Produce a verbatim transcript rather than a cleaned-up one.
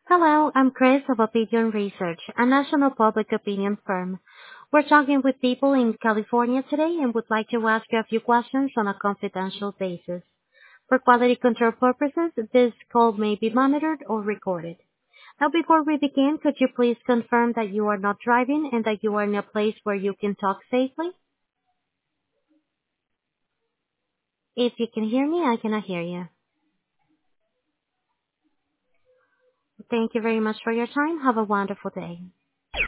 Hello, I'm Chris of Opinion Research, a national public opinion firm. We're talking with people in California today and would like to ask you a few questions on a confidential basis. For quality control purposes, this call may be monitored or recorded. Now, before we begin, could you please confirm that you are not driving and that you are in a place where you can talk safely? If you can hear me, I cannot hear you. Thank you very much for your time. Have a wonderful day.